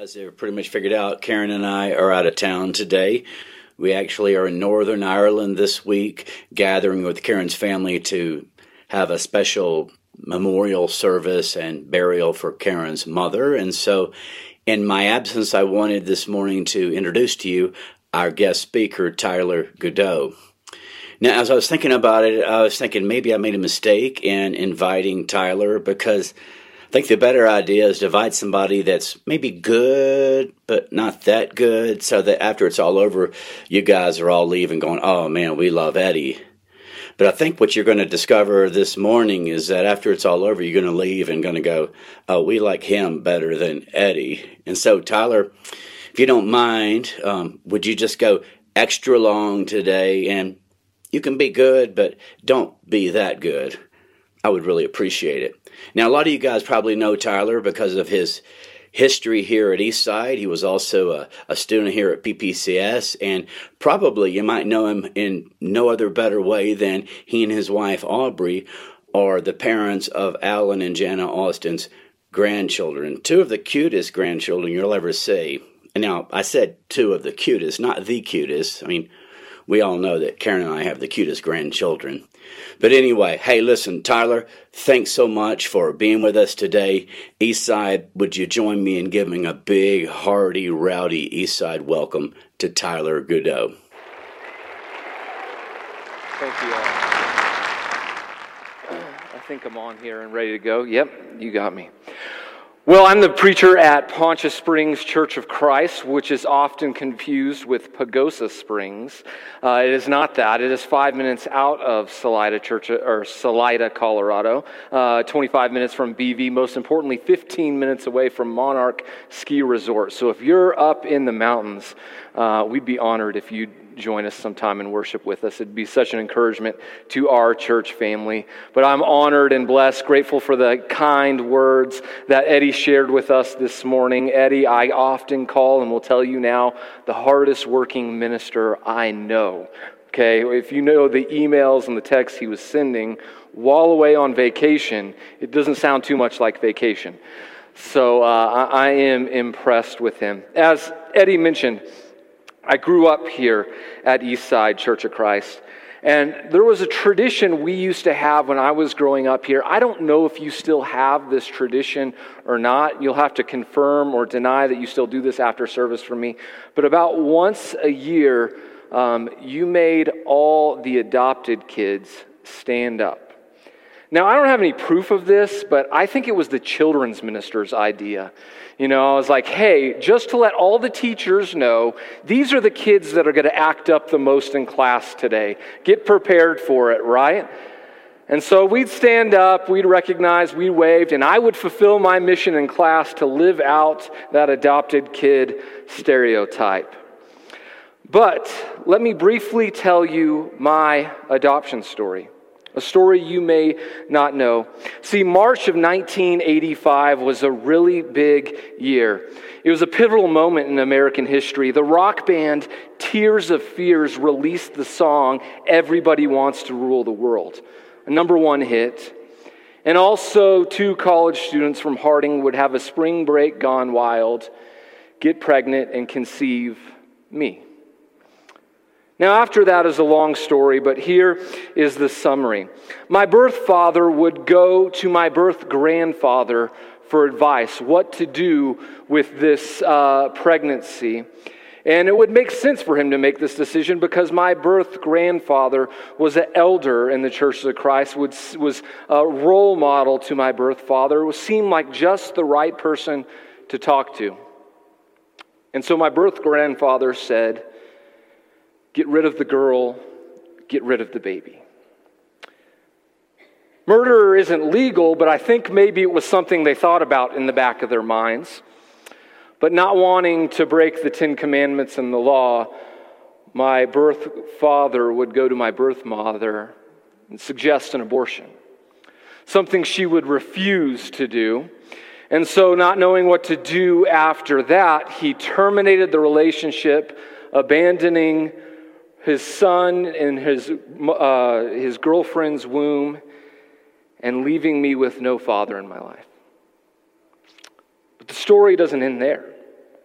As they've pretty much figured out, Karen and I are out of town today. We actually are in Northern Ireland this week, gathering with Karen's family to have a special memorial service and burial for Karen's mother. And so, in my absence, I wanted this morning to introduce to you our guest speaker, Tyler Godot. Now, as I was thinking about it, I was thinking maybe I made a mistake in inviting Tyler, because I think the better idea is to invite somebody that's maybe good, but not that good, so that after it's all over, you guys are all leaving going, oh man, we love Eddie. But I think what you're going to discover this morning is that after it's all over, you're going to leave and going to go, oh, we like him better than Eddie. And so, Tyler, if you don't mind, would you just go extra long today? And you can be good, but don't be that good. I would really appreciate it. Now, a lot of you guys probably know Tyler because of his history here at Eastside. He was also a student here at PPCS, and probably you might know him in no other better way than he and his wife Aubrey are the parents of Alan and Jana Austin's grandchildren, two of the cutest grandchildren you'll ever see. And now, I said two of the cutest, not the cutest. I mean, we all know that Karen and I have the cutest grandchildren. But anyway, hey, listen, Tyler, thanks so much for being with us today. Eastside, would you join me in giving a big, hearty, rowdy Eastside welcome to Tyler Godot? Thank you all. I think I'm on here and ready to go. Yep, you got me. Well, I'm the preacher at Poncha Springs Church of Christ, which is often confused with Pagosa Springs. It is not that. It is 5 minutes out of Salida, Colorado, 25 minutes from BV, most importantly, 15 minutes away from Monarch Ski Resort. So if you're up in the mountains, we'd be honored if you'd join us sometime and worship with us. It'd be such an encouragement to our church family. But I'm honored and blessed, grateful for the kind words that Eddie shared with us this morning. Eddie, I often call, and will tell you now, the hardest working minister I know. Okay, if you know the emails and the texts he was sending while away on vacation, it doesn't sound too much like vacation. So I am impressed with him. As Eddie mentioned, I grew up here at Eastside Church of Christ, and there was a tradition we used to have when I was growing up here. I don't know if you still have this tradition or not. You'll have to confirm or deny that you still do this after service for me. But about once a year, you made all the adopted kids stand up. Now, I don't have any proof of this, but I think it was the children's minister's idea. You know, I was like, hey, just to let all the teachers know, these are the kids that are going to act up the most in class today. Get prepared for it, right? And so we'd stand up, we'd recognize, we waved, and I would fulfill my mission in class to live out that adopted kid stereotype. But let me briefly tell you my adoption story. A story you may not know. See, March of 1985 was a really big year. It was a pivotal moment in American history. The rock band Tears of Fears released the song Everybody Wants to Rule the World, a #1 hit. And also, 2 college students from Harding would have a spring break gone wild, get pregnant, and conceive me. Now, after that is a long story, but here is the summary. My birth father would go to my birth grandfather for advice, what to do with this pregnancy. And it would make sense for him to make this decision because my birth grandfather was an elder in the Church of Christ, was a role model to my birth father. It seemed like just the right person to talk to. And so my birth grandfather said, get rid of the girl, get rid of the baby. Murder isn't legal, but I think maybe it was something they thought about in the back of their minds. But not wanting to break the 10 Commandments and the law, my birth father would go to my birth mother and suggest an abortion, something she would refuse to do. And so, not knowing what to do after that, he terminated the relationship, abandoning his son in his girlfriend's womb, and leaving me with no father in my life. But the story doesn't end there.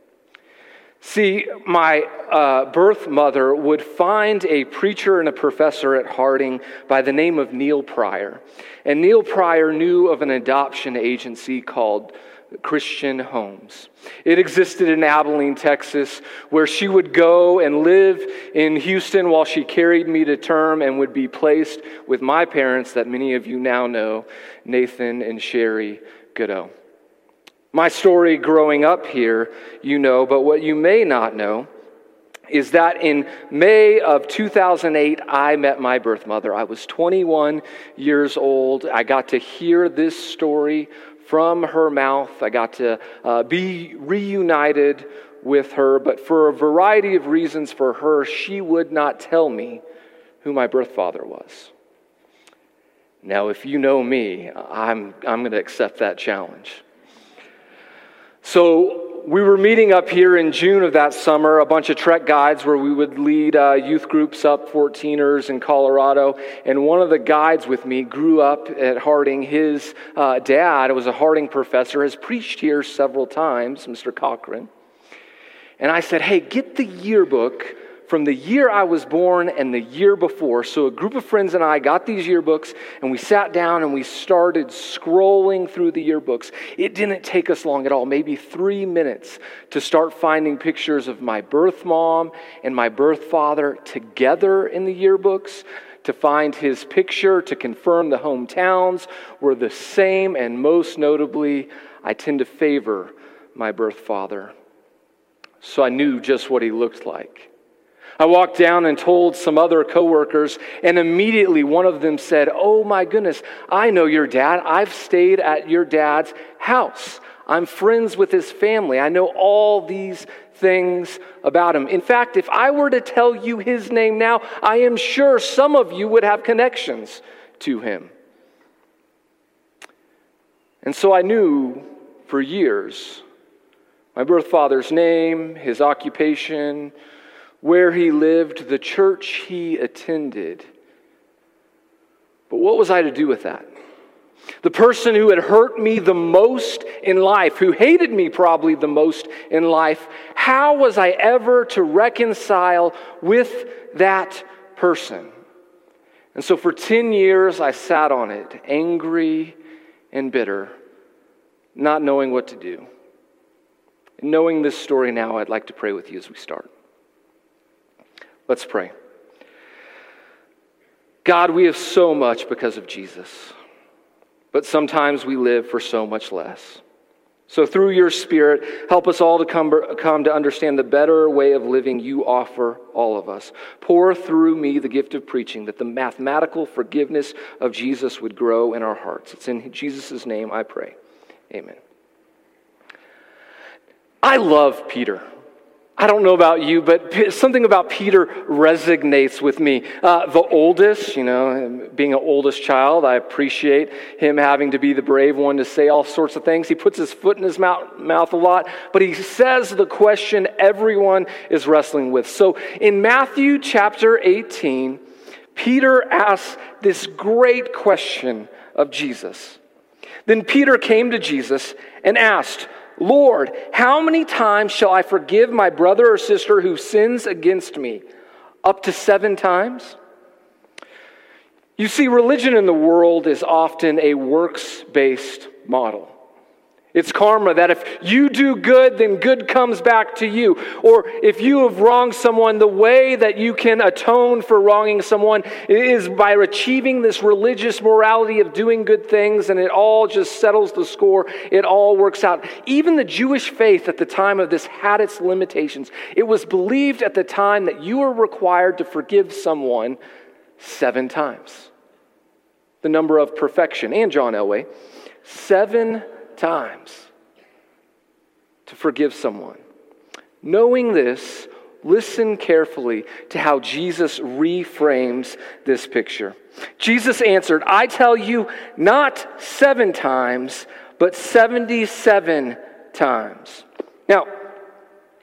See, my birth mother would find a preacher and a professor at Harding by the name of Neil Pryor. And Neil Pryor knew of an adoption agency called Christian Homes. It existed in Abilene, Texas, where she would go and live in Houston while she carried me to term and would be placed with my parents that many of you now know, Nathan and Sherry Goodo. My story growing up here, you know, but what you may not know is that in May of 2008, I met my birth mother. I was 21 years old. I got to hear this story from her mouth. I got to be reunited with her, but for a variety of reasons for her, she would not tell me who my birth father was. Now, if you know me, I'm going to accept that challenge. So we were meeting up here in June of that summer, a bunch of Trek guides where we would lead youth groups up 14ers in Colorado. And one of the guides with me grew up at Harding. His dad was a Harding professor, has preached here several times, Mr. Cochran. And I said, hey, get the yearbook from the year I was born and the year before. So a group of friends and I got these yearbooks and we sat down and we started scrolling through the yearbooks. It didn't take us long at all, maybe 3 minutes to start finding pictures of my birth mom and my birth father together in the yearbooks, to find his picture, to confirm the hometowns were the same, and most notably, I tend to favor my birth father. So I knew just what he looked like. I walked down and told some other coworkers, and immediately one of them said, oh my goodness, I know your dad. I've stayed at your dad's house. I'm friends with his family. I know all these things about him. In fact, if I were to tell you his name now, I am sure some of you would have connections to him. And so I knew for years my birth father's name, his occupation, where he lived, the church he attended. But what was I to do with that? The person who had hurt me the most in life, who hated me probably the most in life, how was I ever to reconcile with that person? And so for 10 years I sat on it, angry and bitter, not knowing what to do. And knowing this story now, I'd like to pray with you as we start. Let's pray. God, we have so much because of Jesus, but sometimes we live for so much less. So through your Spirit, help us all to come to understand the better way of living you offer all of us. Pour through me the gift of preaching, that the mathematical forgiveness of Jesus would grow in our hearts. It's in Jesus' name I pray. Amen. I love Peter. I don't know about you, but something about Peter resonates with me. The oldest, being an oldest child, I appreciate him having to be the brave one to say all sorts of things. He puts his foot in his mouth a lot, but he says the question everyone is wrestling with. So in Matthew chapter 18, Peter asks this great question of Jesus. Then Peter came to Jesus and asked, Lord, how many times shall I forgive my brother or sister who sins against me? Up to 7 times? You see, religion in the world is often a works-based model. It's karma, that if you do good, then good comes back to you. Or if you have wronged someone, the way that you can atone for wronging someone is by achieving this religious morality of doing good things, and it all just settles the score. It all works out. Even the Jewish faith at the time of this had its limitations. It was believed at the time that you were required to forgive someone 7 times. The number of perfection. And John Elway, 7 times to forgive someone. Knowing this, listen carefully to how Jesus reframes this picture. Jesus answered, I tell you, not 7 times, but 77 times. Now,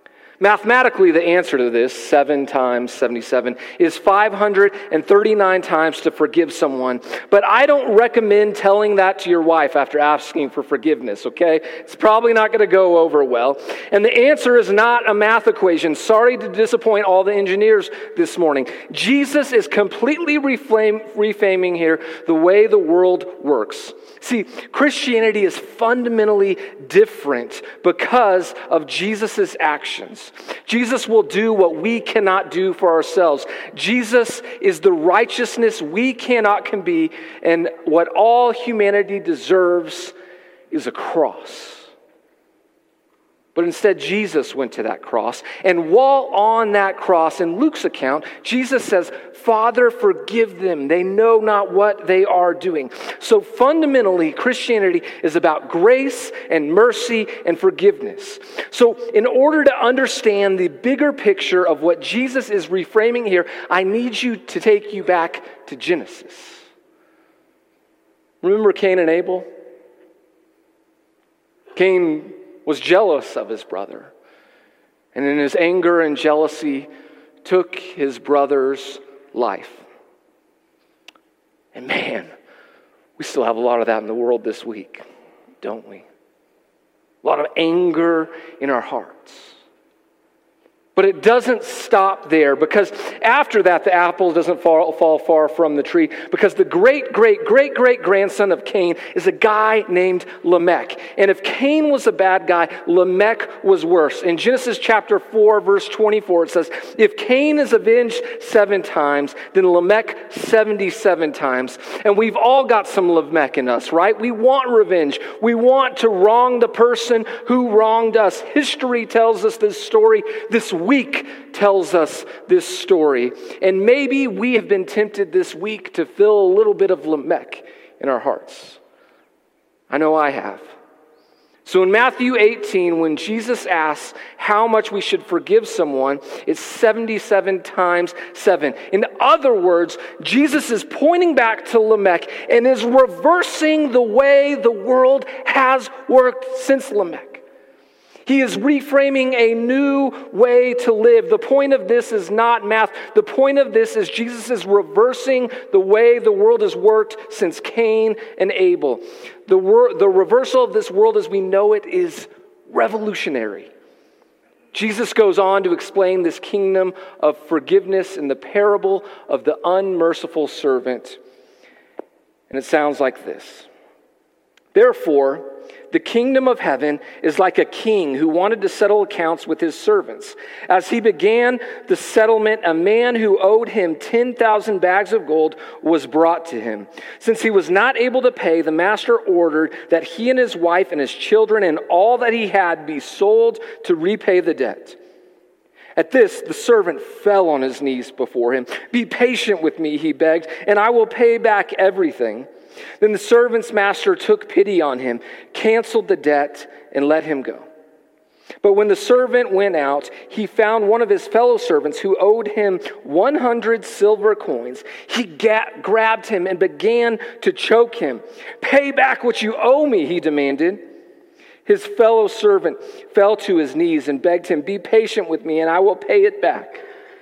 Mathematically, the answer to this, 7 times 77, is 539 times to forgive someone. But I don't recommend telling that to your wife after asking for forgiveness, okay? It's probably not going to go over well. And the answer is not a math equation. Sorry to disappoint all the engineers this morning. Jesus is completely reframing here the way the world works. See, Christianity is fundamentally different because of Jesus' actions. Jesus will do what we cannot do for ourselves. Jesus is the righteousness we cannot be, and what all humanity deserves is a cross. But instead, Jesus went to that cross. And while on that cross, in Luke's account, Jesus says, "Father, forgive them. They know not what they are doing." So fundamentally, Christianity is about grace and mercy and forgiveness. So in order to understand the bigger picture of what Jesus is reframing here, I need you to take you back to Genesis. Remember Cain and Abel? Cain was jealous of his brother, and in his anger and jealousy took his brother's life. And man, we still have a lot of that in the world this week, don't we? A lot of anger in our hearts. But it doesn't stop there, because after that, the apple doesn't fall far from the tree, because the great-great-great-great-grandson of Cain is a guy named Lamech. And if Cain was a bad guy, Lamech was worse. In Genesis chapter 4, verse 24, it says, "If Cain is avenged 7 times, then Lamech 77 times. And we've all got some Lamech in us, right? We want revenge. We want to wrong the person who wronged us. History tells us this story. This week tells us this story. And maybe we have been tempted this week to feel a little bit of Lamech in our hearts. I know I have. So in Matthew 18, when Jesus asks how much we should forgive someone, it's 77 times 7. In other words, Jesus is pointing back to Lamech and is reversing the way the world has worked since Lamech. He is reframing a new way to live. The point of this is not math. The point of this is Jesus is reversing the way the world has worked since Cain and Abel. The reversal of this world as we know it is revolutionary. Jesus goes on to explain this kingdom of forgiveness in the parable of the unmerciful servant. And it sounds like this. "Therefore, the kingdom of heaven is like a king who wanted to settle accounts with his servants. As he began the settlement, a man who owed him 10,000 bags of gold was brought to him. Since he was not able to pay, the master ordered that he and his wife and his children and all that he had be sold to repay the debt. At this, the servant fell on his knees before him. 'Be patient with me,' he begged, 'and I will pay back everything.' Then the servant's master took pity on him, canceled the debt, and let him go. But when the servant went out, he found one of his fellow servants who owed him 100 silver coins. He grabbed him and began to choke him. 'Pay back what you owe me,' he demanded. His fellow servant fell to his knees and begged him, 'Be patient with me, and I will pay it back.'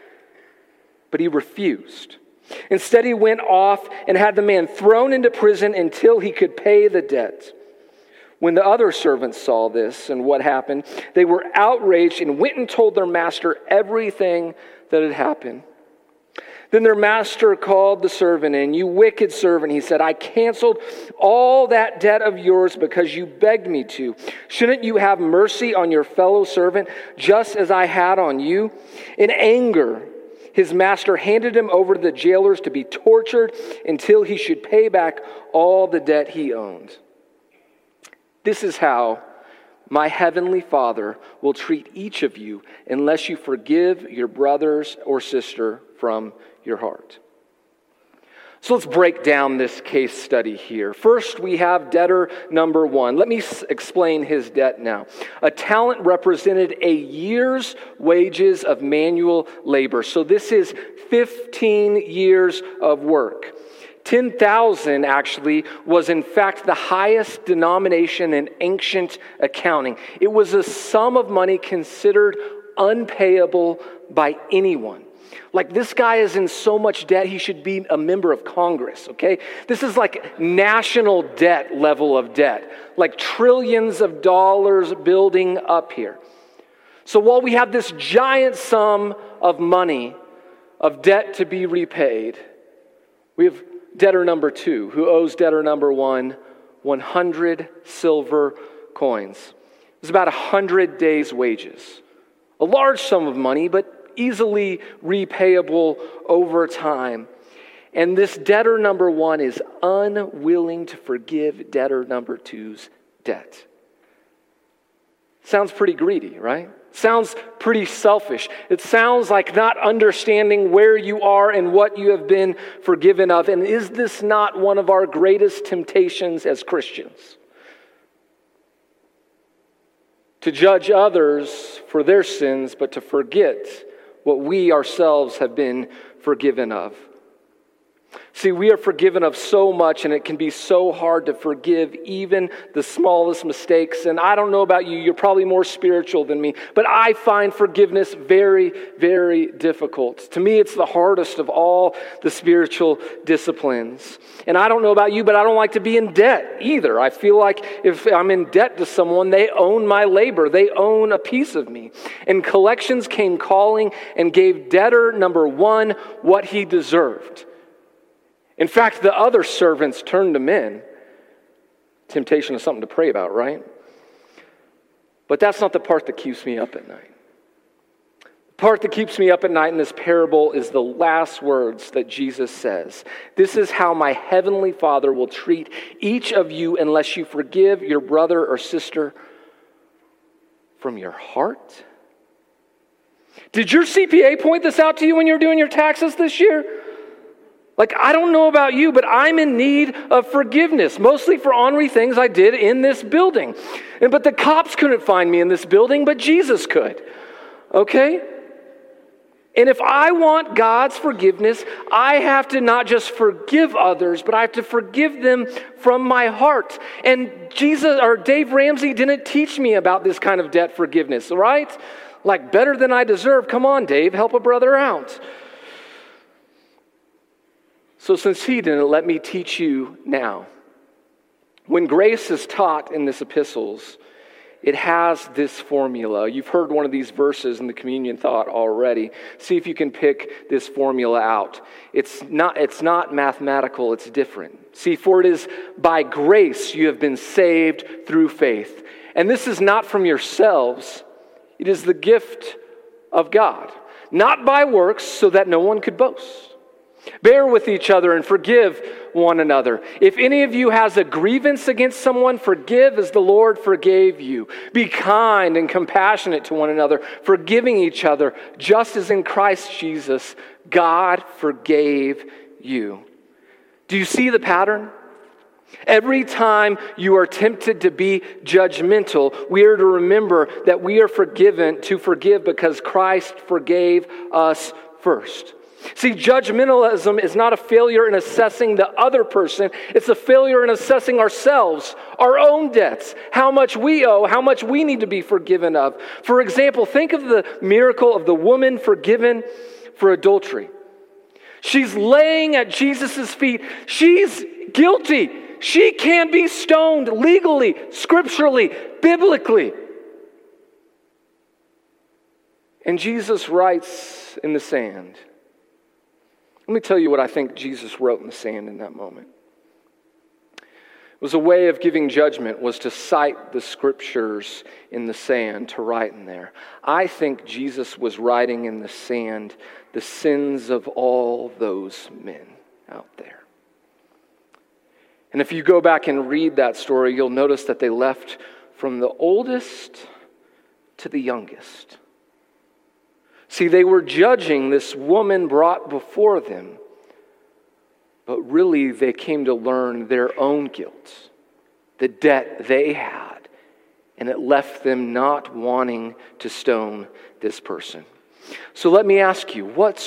But he refused. Instead, he went off and had the man thrown into prison until he could pay the debt. When the other servants saw this and what happened, they were outraged and went and told their master everything that had happened. Then their master called the servant in. 'You wicked servant,' he said, 'I canceled all that debt of yours because you begged me to. Shouldn't you have mercy on your fellow servant just as I had on you?' In anger, his master handed him over to the jailers to be tortured until he should pay back all the debt he owned. This is how my heavenly Father will treat each of you unless you forgive your brothers or sister from your heart." So let's break down this case study here. First, we have debtor number 1. Let me explain his debt now. A talent represented a year's wages of manual labor. So this is 15 years of work. 10,000 actually was in fact the highest denomination in ancient accounting. It was a sum of money considered unpayable by anyone. Like, this guy is in so much debt, he should be a member of Congress, okay? This is like national debt level of debt, like trillions of dollars building up here. So while we have this giant sum of money, of debt to be repaid, we have debtor number 2, who owes debtor number 1 100 silver coins. It's about 100 days' wages. A large sum of money, but easily repayable over time. And this debtor number 1 is unwilling to forgive debtor number 2's debt. Sounds pretty greedy, right? Sounds pretty selfish. It sounds like not understanding where you are and what you have been forgiven of. And is this not one of our greatest temptations as Christians? To judge others for their sins, but to forget what we ourselves have been forgiven of. See, we are forgiven of so much, and it can be so hard to forgive even the smallest mistakes. And I don't know about you, you're probably more spiritual than me, but I find forgiveness very, very difficult. To me, it's the hardest of all the spiritual disciplines. And I don't know about you, but I don't like to be in debt either. I feel like if I'm in debt to someone, they own my labor. They own a piece of me. And collections came calling and gave debtor number 1 what he deserved. In fact, the other servants turned him in. Temptation is something to pray about, right? But that's not the part that keeps me up at night. The part that keeps me up at night in this parable is the last words that Jesus says. This is how my heavenly Father will treat each of you unless you forgive your brother or sister from your heart. Did your CPA point this out to you when you were doing your taxes this year? Like, I don't know about you, but I'm in need of forgiveness, mostly for ornery things I did in this building. But the cops couldn't find me in this building, but Jesus could. Okay? And if I want God's forgiveness, I have to not just forgive others, but I have to forgive them from my heart. And Dave Ramsey didn't teach me about this kind of debt forgiveness, right? Like, better than I deserve. Come on, Dave, help a brother out. So since he didn't, let me teach you now. When grace is taught in this epistles, it has this formula. You've heard one of these verses in the communion thought already. See if you can pick this formula out. It's not mathematical, it's different. See, for it is by grace you have been saved through faith. And this is not from yourselves, it is the gift of God. Not by works, so that no one could boast. Bear with each other and forgive one another. If any of you has a grievance against someone, forgive as the Lord forgave you. Be kind and compassionate to one another, forgiving each other, just as in Christ Jesus, God forgave you. Do you see the pattern? Every time you are tempted to be judgmental, we are to remember that we are forgiven to forgive because Christ forgave us first. See, judgmentalism is not a failure in assessing the other person. It's a failure in assessing ourselves, our own debts, how much we owe, how much we need to be forgiven of. For example, think of the miracle of the woman forgiven for adultery. She's laying at Jesus' feet. She's guilty. She can be stoned legally, scripturally, biblically. And Jesus writes in the sand. Let me tell you what I think Jesus wrote in the sand in that moment. It was a way of giving judgment, was to cite the scriptures in the sand, to write in there. I think Jesus was writing in the sand the sins of all those men out there. And if you go back and read that story, you'll notice that they left from the oldest to the youngest. See, they were judging this woman brought before them, but really they came to learn their own guilt, the debt they had, and it left them not wanting to stone this person. So let me ask you, what's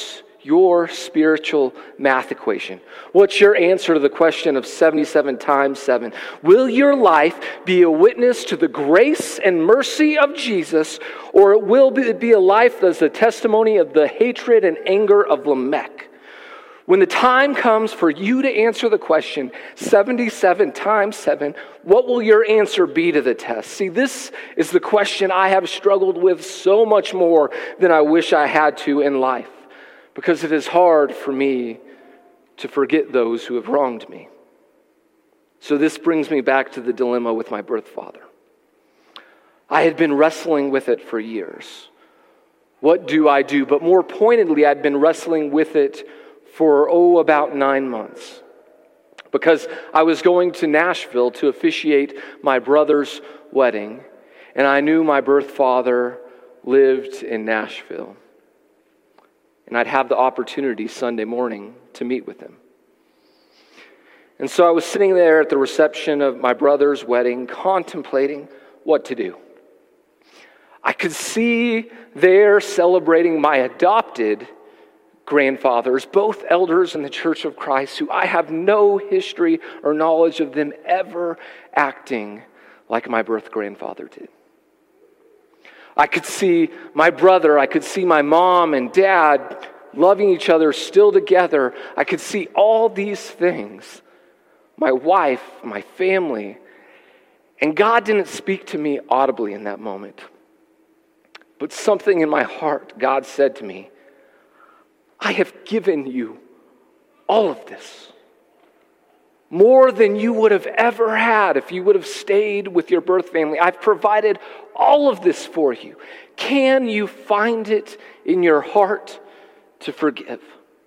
your spiritual math equation? What's your answer to the question of 77 times 7? Will your life be a witness to the grace and mercy of Jesus, or will it be a life that's a testimony of the hatred and anger of Lamech? When the time comes for you to answer the question, 77 times 7, what will your answer be to the test? See, this is the question I have struggled with so much more than I wish I had to in life, because it is hard for me to forget those who have wronged me. So this brings me back to the dilemma with my birth father. I had been wrestling with it for years. What do I do? But more pointedly, I'd been wrestling with it for, about 9 months. Because I was going to Nashville to officiate my brother's wedding, and I knew my birth father lived in Nashville. And I'd have the opportunity Sunday morning to meet with him. And so I was sitting there at the reception of my brother's wedding, contemplating what to do. I could see there celebrating my adopted grandfathers, both elders in the Church of Christ, who I have no history or knowledge of them ever acting like my birth grandfather did. I could see my brother, I could see my mom and dad loving each other, still together. I could see all these things, my wife, my family, and God didn't speak to me audibly in that moment. But something in my heart, God said to me, I have given you all of this. More than you would have ever had if you would have stayed with your birth family. I've provided all of this for you. Can you find it in your heart to forgive?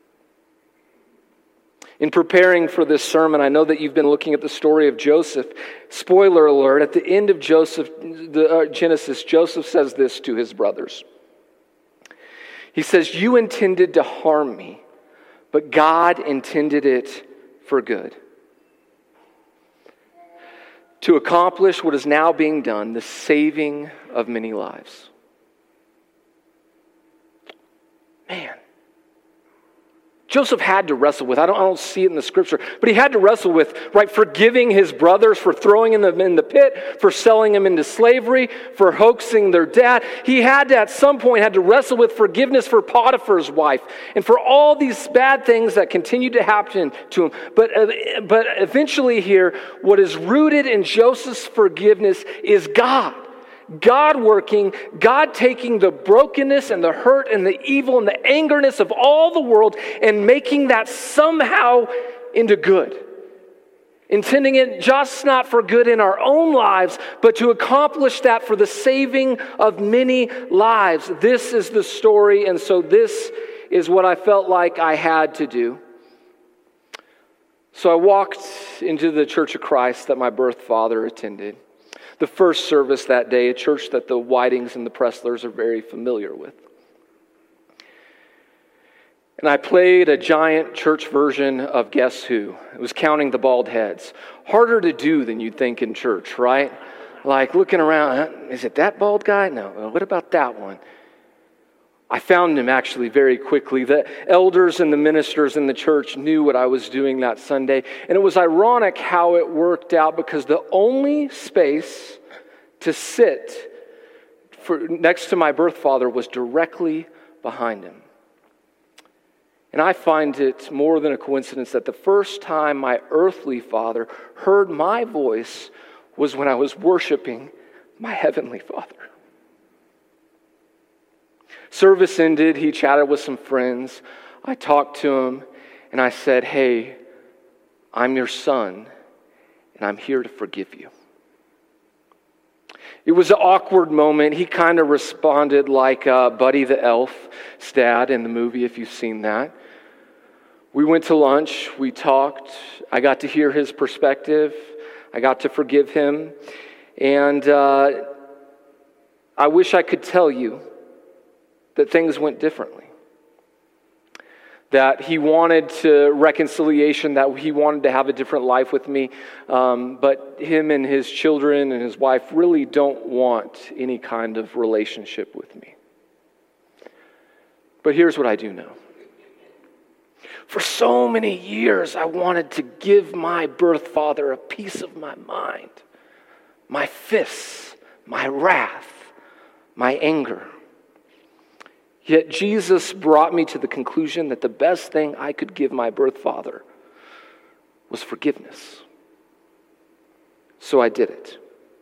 In preparing for this sermon, I know that you've been looking at the story of Joseph. Spoiler alert, at the end of Genesis, Joseph says this to his brothers. He says, "You intended to harm me, but God intended it for good, to accomplish what is now being done, the saving of many lives." Man. Joseph had to wrestle with, I don't see it in the scripture, but he had to wrestle with, right, forgiving his brothers for throwing them in the pit, for selling them into slavery, for hoaxing their dad. He had to, at some point, had to wrestle with forgiveness for Potiphar's wife and for all these bad things that continued to happen to him. But eventually here, what is rooted in Joseph's forgiveness is God. God working, God taking the brokenness and the hurt and the evil and the angerness of all the world and making that somehow into good. Intending it just not for good in our own lives, but to accomplish that for the saving of many lives. This is the story, and so this is what I felt like I had to do. So I walked into the Church of Christ that my birth father attended. The first service that day, a church that the Whitings and the Presslers are very familiar with. And I played a giant church version of Guess Who? It was Counting the Bald Heads. Harder to do than you'd think in church, right? Like looking around, is it that bald guy? No, well, what about that one? I found him actually very quickly. The elders and the ministers in the church knew what I was doing that Sunday. And it was ironic how it worked out, because the only space to sit next to my birth father was directly behind him. And I find it more than a coincidence that the first time my earthly father heard my voice was when I was worshiping my heavenly Father. Service ended, he chatted with some friends. I talked to him and I said, "Hey, I'm your son and I'm here to forgive you." It was an awkward moment. He kind of responded like Buddy the Elf's dad in the movie, if you've seen that. We went to lunch, we talked, I got to hear his perspective, I got to forgive him, and I wish I could tell you that things went differently. That he wanted reconciliation, that he wanted to have a different life with me. But him and his children and his wife really don't want any kind of relationship with me. But here's what I do know. For so many years, I wanted to give my birth father a piece of my mind, my fists, my wrath, my anger. Yet Jesus brought me to the conclusion that the best thing I could give my birth father was forgiveness. So I did it.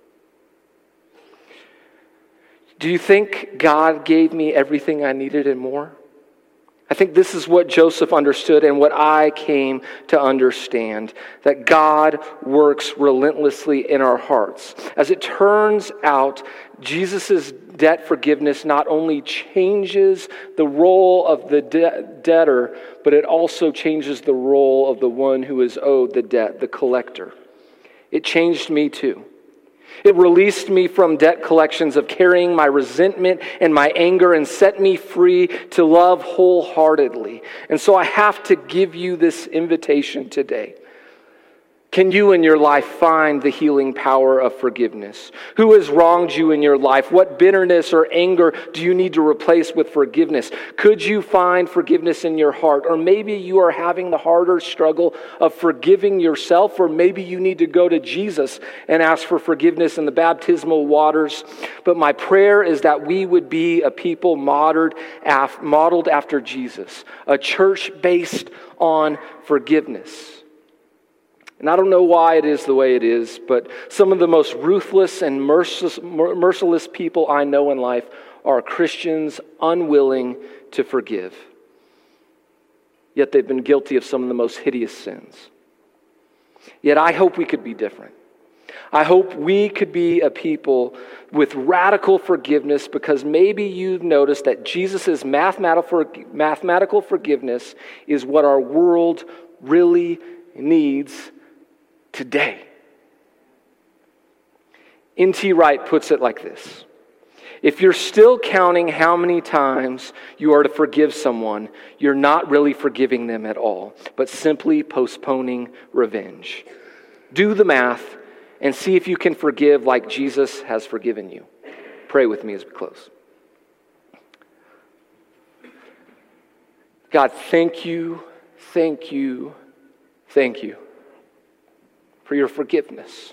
Do you think God gave me everything I needed and more? I think this is what Joseph understood and what I came to understand, that God works relentlessly in our hearts. As it turns out, Jesus' debt forgiveness not only changes the role of the debtor, but it also changes the role of the one who is owed the debt, the collector. It changed me too. It released me from debt collections of carrying my resentment and my anger and set me free to love wholeheartedly. And so I have to give you this invitation today. Can you in your life find the healing power of forgiveness? Who has wronged you in your life? What bitterness or anger do you need to replace with forgiveness? Could you find forgiveness in your heart? Or maybe you are having the harder struggle of forgiving yourself, or maybe you need to go to Jesus and ask for forgiveness in the baptismal waters. But my prayer is that we would be a people modeled after Jesus, a church based on forgiveness. And I don't know why it is the way it is, but some of the most ruthless and merciless people I know in life are Christians unwilling to forgive. Yet they've been guilty of some of the most hideous sins. Yet I hope we could be different. I hope we could be a people with radical forgiveness, because maybe you've noticed that Jesus' mathematical forgiveness is what our world really needs today. N.T. Wright puts it like this: if you're still counting how many times you are to forgive someone, you're not really forgiving them at all, but simply postponing revenge. Do the math and see if you can forgive like Jesus has forgiven you. Pray with me as we close. God, thank you for your forgiveness.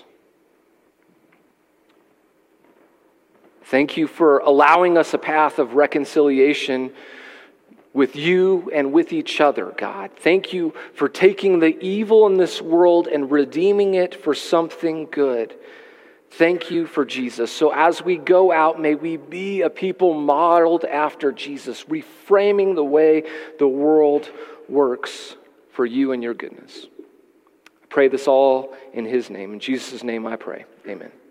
Thank you for allowing us a path of reconciliation with you and with each other, God. Thank you for taking the evil in this world and redeeming it for something good. Thank you for Jesus. So as we go out, may we be a people modeled after Jesus, reframing the way the world works for you and your goodness. I pray this all in his name. In Jesus' name I pray. Amen.